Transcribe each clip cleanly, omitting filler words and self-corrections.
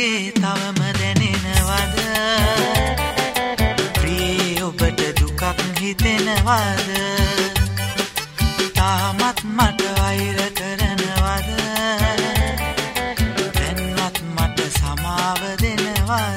මගේ තවම දැනෙනවද ප්‍රිය ඔබට දුකක් හිතෙනවද තාමත් මට වෛර කරනවද දැන්වත් මට සමාව දෙනවද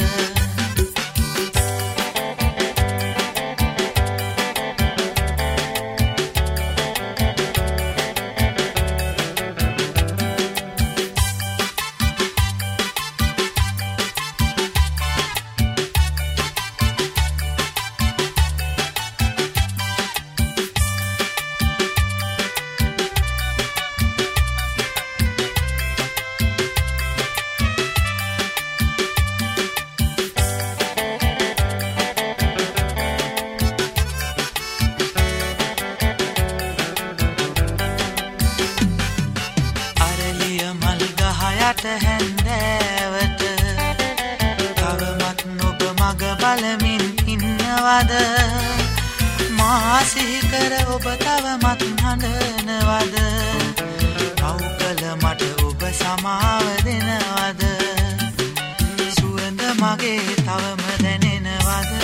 හැන්දෑවට තවමත් ඔබ මග බලමින් ඉන්නවද මා සිහි කර ඔබ තවමත් හඬනවද පව් කළ මට ඔබ සමාව දෙනවද සුවඳ මගේ තවම දැනෙනවද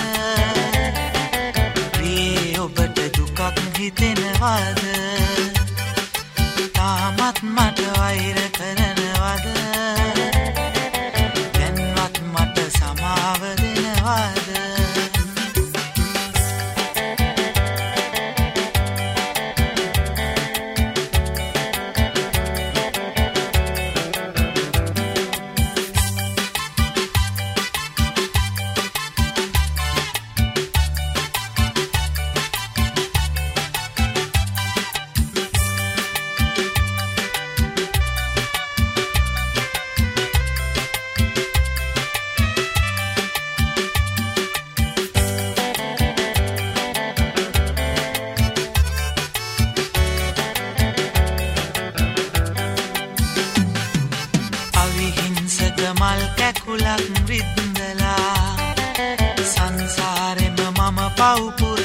ප්‍රිය ඔබට දුකක් හිතෙනවද තාමත් මට වෛර කරනවද දැන්වත් මට සමාව දෙනවද මල් කැකුලක් රිද්දලා සංසාරෙම මම පව්